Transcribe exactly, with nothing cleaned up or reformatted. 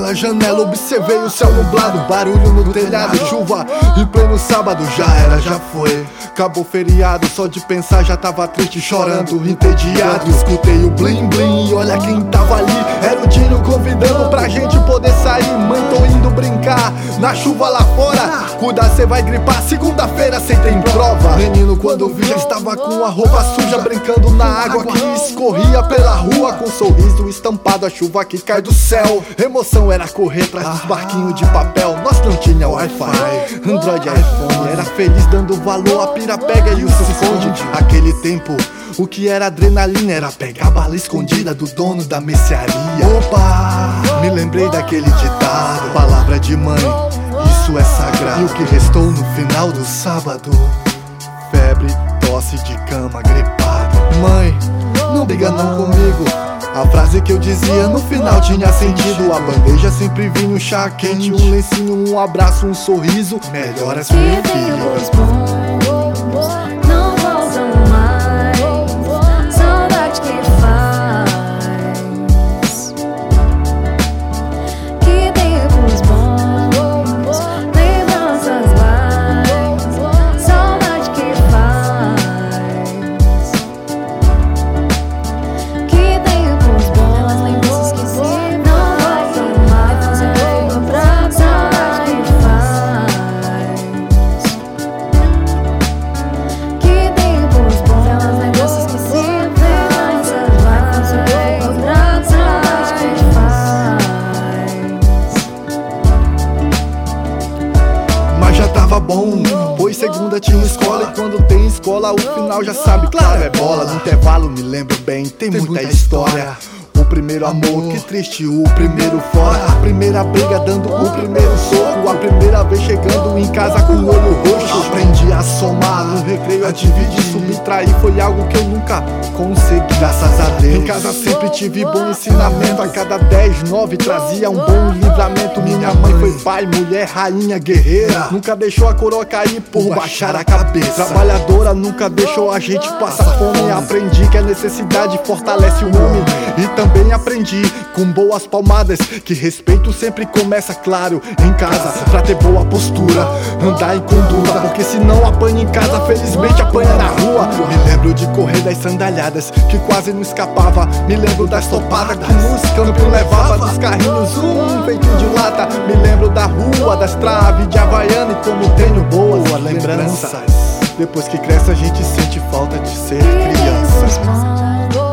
pela janela, observei o céu nublado, barulho no telhado, chuva em pleno sábado. Já era, já foi, acabou feriado. Só de pensar já tava triste, chorando, entediado. Escutei o blim blim e olha quem tava ali. Era o Dinho convidando pra gente poder sair. Mãe, tô indo brincar na chuva lá fora, cuida, cê vai gripar, segunda-feira cê tem prova. Menino, quando vi, já estava com a roupa suja, brincando na água que escorria pela rua, com um sorriso estampado, a chuva que cai do céu. Emoção era correr atrás dos barquinhos de papel. Nós não tinha Wi-Fi, Android e iPhone. Era feliz dando valor, a pira pega e o se esconde. Aquele tempo, o que era adrenalina era pegar a bala escondida do dono da mercearia. Opa, me lembrei daquele ditado, palavra de mãe, isso é sagrado. E o que restou no final do sábado? Febre, tosse de cama, gripado. Mãe, não briga não comigo. A frase que eu dizia no final tinha sentido. A bandeja sempre vinha um chá quente, um lencinho, um abraço, um sorriso. Melhoras, meu filho. Não voltam mais, saudade que faz. Que tempos bons, lembranças mais, saudade que faz. Que tempos bons, lembranças que se não voltam mais, saudade que faz. Que tempos bons, lembranças que se Mas já tava bom, pois segunda tinha escola. E quando tem escola, o final já sabe, claro, é bola. No intervalo me lembro bem, tem muita história. O primeiro amor, que triste, o primeiro fora. A primeira briga dando o primeiro soco. A primeira vez chegando em casa com o olho roxo. Aprendi a somar no recreio, a dividir, subtrair. Foi algo que eu nunca consegui, graças a Deus. Em casa sempre tive bom ensinamento. A cada dez, nove trazia um bom livramento. Minha mãe foi pai, mulher, rainha, guerreira. Nunca deixou a coroa cair por baixar a cabeça. Trabalhadora, nunca deixou a gente passar fome. Aprendi que a necessidade fortalece o homem. E também aprendi com boas palmadas que respeito sempre começa, claro, em casa. Pra ter boa postura, andar em conduta, porque se não apanha em casa, felizmente apanha na rua. Me lembro de correr das sandalhadas, que quase não escapava. Me lembro das topadas que nos campos levava, dos carrinhos um feito de lata. Me lembro da rua, das traves de Havaiana. E como tenho boas lembranças, depois que cresce a gente sente falta de ser criança.